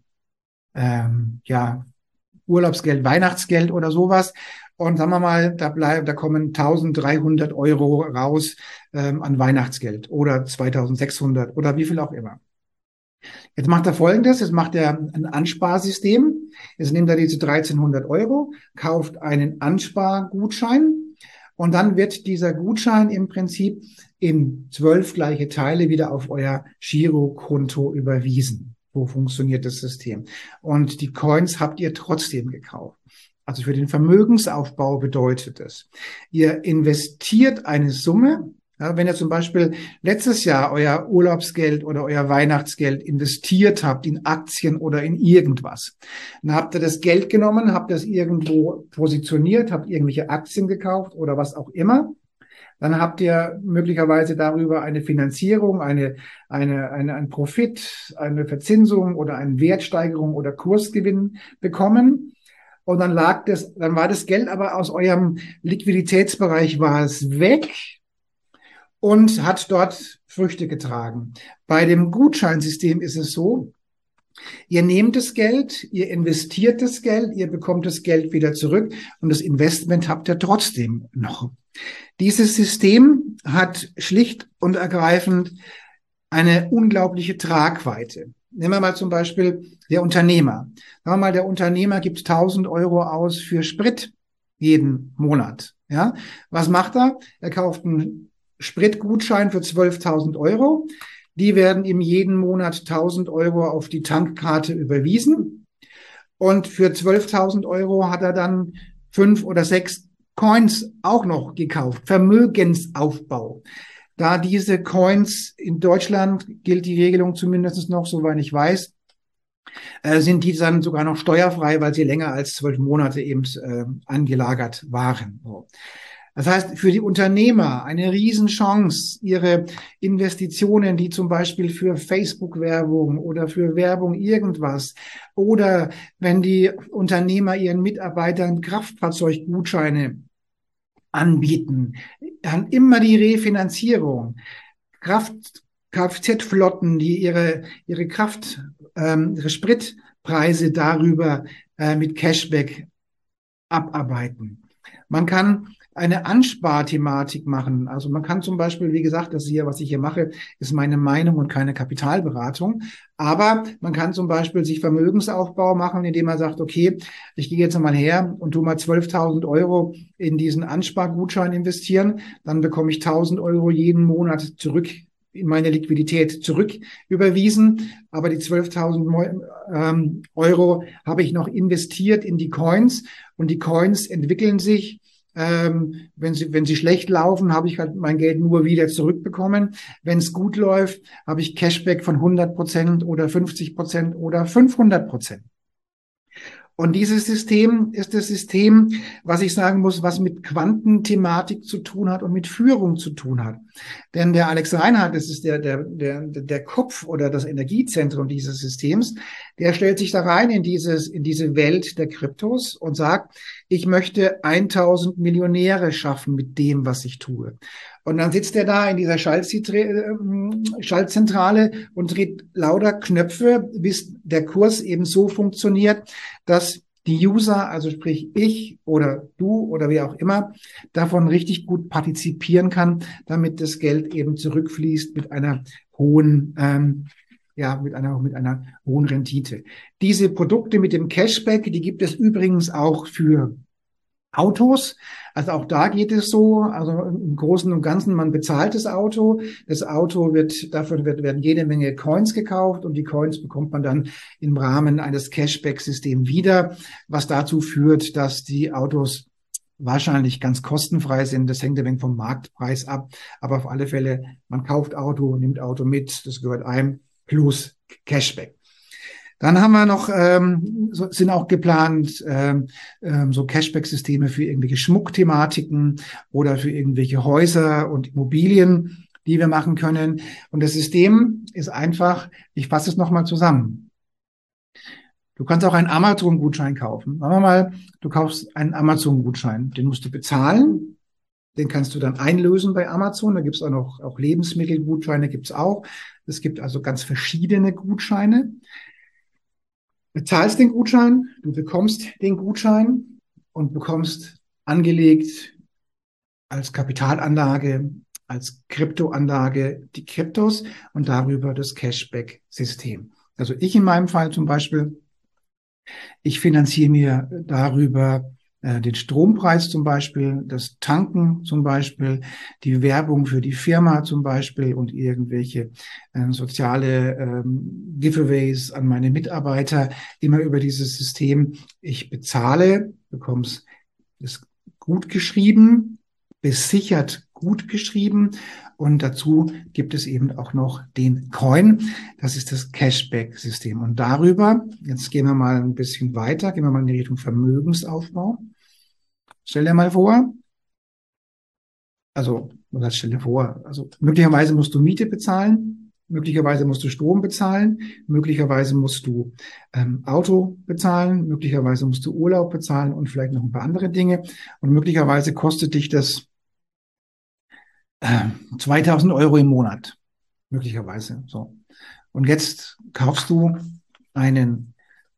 Urlaubsgeld, Weihnachtsgeld oder sowas. Und sagen wir mal, da kommen 1.300 Euro raus an Weihnachtsgeld oder 2.600 oder wie viel auch immer. Jetzt macht er Folgendes, jetzt macht er ein Ansparsystem. Jetzt nimmt er diese 1.300 Euro, kauft einen Anspargutschein und dann wird dieser Gutschein im Prinzip in 12 gleiche Teile wieder auf euer Girokonto überwiesen. So funktioniert das System. Und die Coins habt ihr trotzdem gekauft. Also für den Vermögensaufbau bedeutet es, ihr investiert eine Summe. Ja, wenn ihr zum Beispiel letztes Jahr euer Urlaubsgeld oder euer Weihnachtsgeld investiert habt in Aktien oder in irgendwas, dann habt ihr das Geld genommen, habt das irgendwo positioniert, habt irgendwelche Aktien gekauft oder was auch immer. Dann habt ihr möglicherweise darüber eine Finanzierung, ein Profit, eine Verzinsung oder eine Wertsteigerung oder Kursgewinn bekommen. Und dann war das Geld aber aus eurem Liquiditätsbereich war es weg und hat dort Früchte getragen. Bei dem Gutscheinsystem ist es so, ihr nehmt das Geld, ihr investiert das Geld, ihr bekommt das Geld wieder zurück und das Investment habt ihr trotzdem noch. Dieses System hat schlicht und ergreifend eine unglaubliche Tragweite. Nehmen wir mal zum Beispiel der Unternehmer. Sagen wir mal, der Unternehmer gibt 1.000 Euro aus für Sprit jeden Monat. Ja, was macht er? Er kauft einen Spritgutschein für 12.000 Euro. Die werden ihm jeden Monat 1.000 Euro auf die Tankkarte überwiesen. Und für 12.000 Euro hat er dann 5 oder 6 Coins auch noch gekauft. Vermögensaufbau. Da diese Coins in Deutschland gilt die Regelung zumindest noch, soweit ich weiß, sind die dann sogar noch steuerfrei, weil sie länger als 12 Monate eben angelagert waren. Das heißt, für die Unternehmer eine Riesenchance, ihre Investitionen, die zum Beispiel für Facebook-Werbung oder für Werbung irgendwas oder wenn die Unternehmer ihren Mitarbeitern Kraftfahrzeuggutscheine anbieten, dann immer die Refinanzierung, Kfz-Flotten, die ihre Sprit Preise darüber mit Cashback abarbeiten. Man kann eine Ansparthematik machen. Also man kann zum Beispiel, wie gesagt, das hier, was ich hier mache, ist meine Meinung und keine Kapitalberatung. Aber man kann zum Beispiel sich Vermögensaufbau machen, indem man sagt, okay, ich gehe jetzt mal her und tu mal 12.000 Euro in diesen Anspargutschein investieren. Dann bekomme ich 1.000 Euro jeden Monat zurück in meine Liquidität zurück überwiesen. Aber die 12.000 Euro habe ich noch investiert in die Coins und die Coins entwickeln sich. Wenn sie schlecht laufen, habe ich halt mein Geld nur wieder zurückbekommen. Wenn es gut läuft, habe ich Cashback von 100% oder 50% oder 500%. Und dieses System ist das System, was ich sagen muss, was mit Quantenthematik zu tun hat und mit Führung zu tun hat. Denn der Alex Reinhardt, das ist der Kopf oder das Energiezentrum dieses Systems, der stellt sich da rein in diese Welt der Kryptos und sagt, ich möchte 1.000 Millionäre schaffen mit dem, was ich tue. Und dann sitzt er da in dieser Schaltzentrale und dreht lauter Knöpfe, bis der Kurs eben so funktioniert, dass die User, also sprich ich oder du oder wer auch immer, davon richtig gut partizipieren kann, damit das Geld eben zurückfließt mit einer hohen mit einer hohen Rendite. Diese Produkte mit dem Cashback, die gibt es übrigens auch für Autos. Also auch da geht es so, also im Großen und Ganzen, man bezahlt das Auto. Dafür werden jede Menge Coins gekauft und die Coins bekommt man dann im Rahmen eines Cashback-Systems wieder, was dazu führt, dass die Autos wahrscheinlich ganz kostenfrei sind. Das hängt ein wenig vom Marktpreis ab. Aber auf alle Fälle, man kauft Auto, nimmt Auto mit, das gehört einem plus Cashback. Dann haben wir noch, sind auch geplant, so Cashback-Systeme für irgendwelche Schmuckthematiken oder für irgendwelche Häuser und Immobilien, die wir machen können. Und das System ist einfach, ich fasse es nochmal zusammen. Du kannst auch einen Amazon-Gutschein kaufen. Sagen wir mal, du kaufst einen Amazon-Gutschein. Den musst du bezahlen. Den kannst du dann einlösen bei Amazon. Da gibt es auch Lebensmittelgutscheine, gibt es auch. Es gibt also ganz verschiedene Gutscheine. Bezahlst den Gutschein, du bekommst den Gutschein und bekommst angelegt als Kapitalanlage, als Kryptoanlage die Kryptos und darüber das Cashback-System. Also ich in meinem Fall zum Beispiel, ich finanziere mir darüber den Strompreis zum Beispiel, das Tanken zum Beispiel, die Werbung für die Firma zum Beispiel und irgendwelche soziale Giveaways an meine Mitarbeiter, immer über dieses System. Ich bezahle, bekomme es gut geschrieben, besichert gut geschrieben und dazu gibt es eben auch noch den Coin. Das ist das Cashback-System. Und darüber, jetzt gehen wir mal ein bisschen weiter, gehen wir mal in die Richtung Vermögensaufbau. Stell dir mal vor, also möglicherweise musst du Miete bezahlen, möglicherweise musst du Strom bezahlen, möglicherweise musst du Auto bezahlen, möglicherweise musst du Urlaub bezahlen und vielleicht noch ein paar andere Dinge. Und möglicherweise kostet dich das 2.000 Euro im Monat, möglicherweise. So. Und jetzt kaufst du einen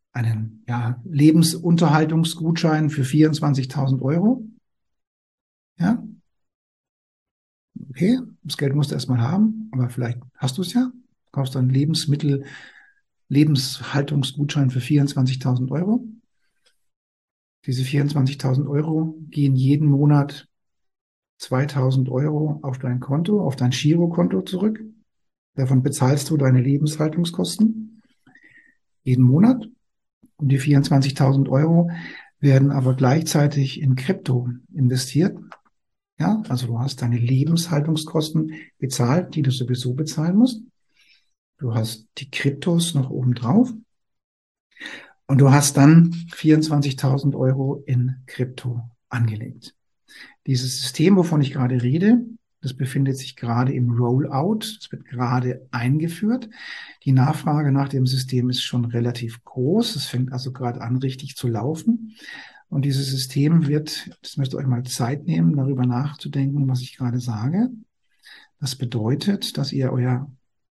Lebensunterhaltungsgutschein für 24.000 Euro. Ja, okay, das Geld musst du erstmal haben, aber vielleicht hast du es ja. Du kaufst dann Lebenshaltungsgutschein für 24.000 Euro. Diese 24.000 Euro gehen jeden Monat 2.000 Euro auf dein Konto, auf dein Girokonto zurück. Davon bezahlst du deine Lebenshaltungskosten jeden Monat. Und die 24.000 Euro werden aber gleichzeitig in Krypto investiert. Ja, also du hast deine Lebenshaltungskosten bezahlt, die du sowieso bezahlen musst. Du hast die Kryptos noch oben drauf. Und du hast dann 24.000 Euro in Krypto angelegt. Dieses System, wovon ich gerade rede, das befindet sich gerade im Rollout. Es wird gerade eingeführt. Die Nachfrage nach dem System ist schon relativ groß. Es fängt also gerade an, richtig zu laufen. Und dieses System das müsst ihr euch mal Zeit nehmen, darüber nachzudenken, was ich gerade sage. Das bedeutet, dass ihr euer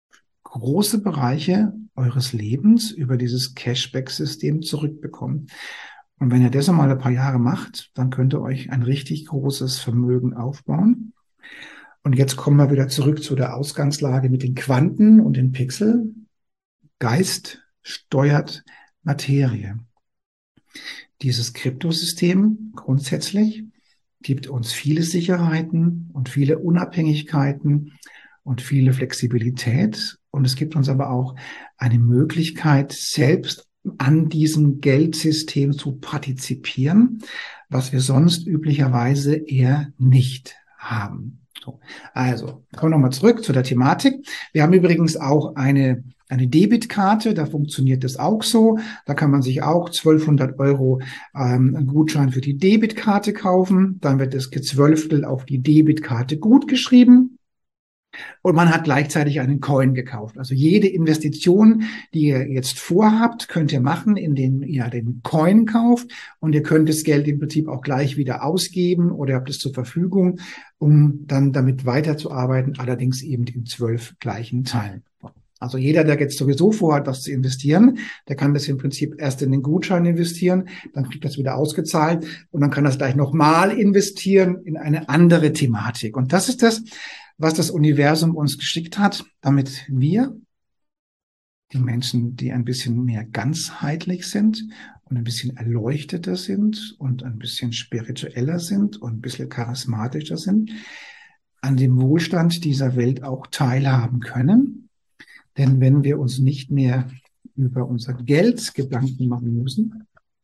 große Bereiche eures Lebens über dieses Cashback-System zurückbekommen. Und wenn ihr das einmal ein paar Jahre macht, dann könnt ihr euch ein richtig großes Vermögen aufbauen. Und jetzt kommen wir wieder zurück zu der Ausgangslage mit den Quanten und den Pixel. Geist steuert Materie. Dieses Kryptosystem grundsätzlich gibt uns viele Sicherheiten und viele Unabhängigkeiten und viele Flexibilität. Und es gibt uns aber auch eine Möglichkeit, selbst an diesem Geldsystem zu partizipieren, was wir sonst üblicherweise eher nicht haben. So, also, kommen wir nochmal zurück zu der Thematik. Wir haben übrigens auch eine Debitkarte, da funktioniert das auch so. Da kann man sich auch 1200 Euro einen Gutschein für die Debitkarte kaufen. Dann wird das gezwölftelt auf die Debitkarte gut geschrieben. Und man hat gleichzeitig einen Coin gekauft. Also jede Investition, die ihr jetzt vorhabt, könnt ihr machen, indem ihr den Coin kauft. Und ihr könnt das Geld im Prinzip auch gleich wieder ausgeben oder habt es zur Verfügung, um dann damit weiterzuarbeiten, allerdings eben in 12 gleichen Teilen. Also jeder, der jetzt sowieso vorhat, was zu investieren, der kann das im Prinzip erst in den Gutschein investieren, dann kriegt das wieder ausgezahlt und dann kann das gleich nochmal investieren in eine andere Thematik. Und das ist das, was das Universum uns geschickt hat, damit wir, die Menschen, die ein bisschen mehr ganzheitlich sind und ein bisschen erleuchteter sind und ein bisschen spiritueller sind und ein bisschen charismatischer sind, an dem Wohlstand dieser Welt auch teilhaben können. Denn wenn wir uns nicht mehr über unser Geld Gedanken machen müssen,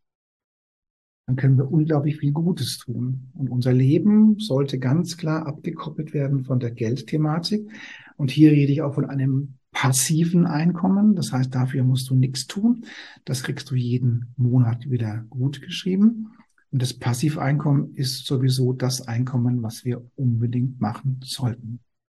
dann können wir unglaublich viel Gutes tun. Und unser Leben sollte ganz klar abgekoppelt werden von der Geldthematik. Und hier rede ich auch von einem passiven Einkommen. Das heißt, dafür musst du nichts tun. Das kriegst du jeden Monat wieder gut geschrieben. Und das Passiveinkommen ist sowieso das Einkommen, was wir unbedingt machen sollten.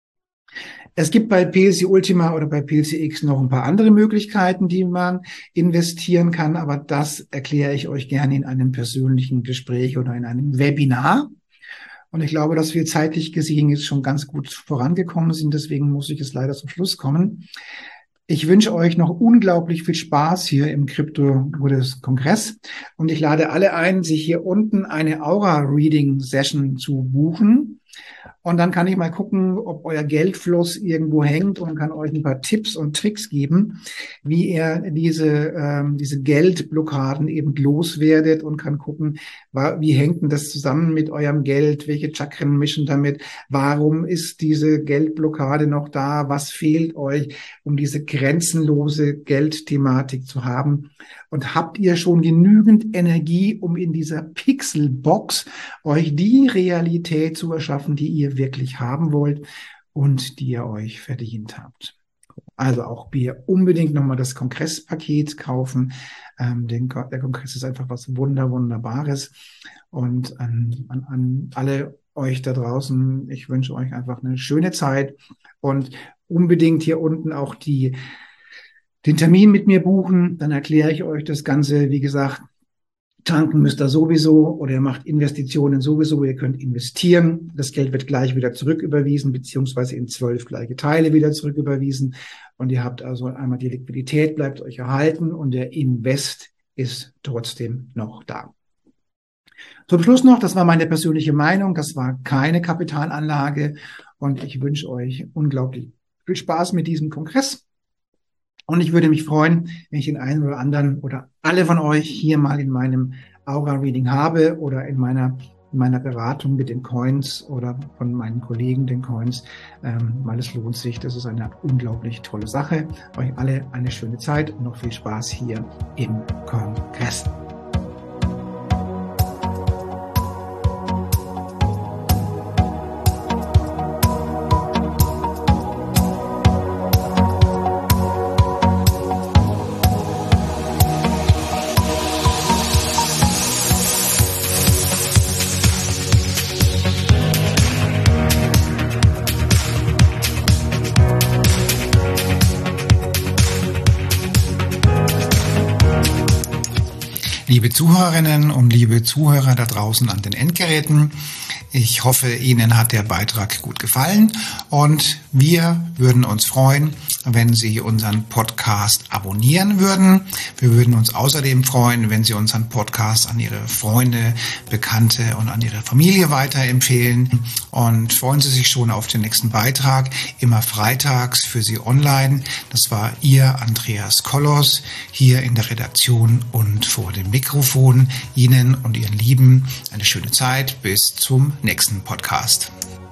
Es gibt bei PLC Ultima oder bei PLCX noch ein paar andere Möglichkeiten, die man investieren kann, aber das erkläre ich euch gerne in einem persönlichen Gespräch oder in einem Webinar. Und ich glaube, dass wir zeitlich gesehen jetzt schon ganz gut vorangekommen sind, deswegen muss ich jetzt leider zum Schluss kommen. Ich wünsche euch noch unglaublich viel Spaß hier im Crypto-Kongress und ich lade alle ein, sich hier unten eine Aura-Reading-Session zu buchen. Und dann kann ich mal gucken, ob euer Geldfluss irgendwo hängt und kann euch ein paar Tipps und Tricks geben, wie ihr diese Geldblockaden eben loswerdet und kann gucken, wie hängt denn das zusammen mit eurem Geld, welche Chakren mischen damit, warum ist diese Geldblockade noch da, was fehlt euch, um diese grenzenlose Geldthematik zu haben. Und habt ihr schon genügend Energie, um in dieser Pixelbox euch die Realität zu erschaffen, die ihr wirklich haben wollt und die ihr euch verdient habt? Also auch wir unbedingt nochmal das Kongresspaket kaufen. Der Kongress ist einfach was Wunderbares. Und an alle euch da draußen, ich wünsche euch einfach eine schöne Zeit und unbedingt hier unten auch den Termin mit mir buchen, dann erkläre ich euch das Ganze. Wie gesagt, tanken müsst ihr sowieso oder ihr macht Investitionen sowieso. Ihr könnt investieren. Das Geld wird gleich wieder zurücküberwiesen, beziehungsweise in 12 gleiche Teile wieder zurücküberwiesen. Und ihr habt also einmal die Liquidität, bleibt euch erhalten und der Invest ist trotzdem noch da. Zum Schluss noch, das war meine persönliche Meinung. Das war keine Kapitalanlage und ich wünsche euch unglaublich viel Spaß mit diesem Kongress. Und ich würde mich freuen, wenn ich den einen oder anderen oder alle von euch hier mal in meinem Aura-Reading habe oder in meiner Beratung mit den Coins oder von meinen Kollegen den Coins, weil es lohnt sich. Das ist eine unglaublich tolle Sache. Euch alle eine schöne Zeit und noch viel Spaß hier im Kongress. Liebe Zuhörerinnen und liebe Zuhörer da draußen an den Endgeräten, ich hoffe, Ihnen hat der Beitrag gut gefallen und wir würden uns freuen wenn Sie unseren Podcast abonnieren würden. Wir würden uns außerdem freuen, wenn Sie unseren Podcast an Ihre Freunde, Bekannte und an Ihre Familie weiterempfehlen. Und freuen Sie sich schon auf den nächsten Beitrag, immer freitags für Sie online. Das war Ihr Andreas Kollos hier in der Redaktion und vor dem Mikrofon. Ihnen und Ihren Lieben eine schöne Zeit. Bis zum nächsten Podcast.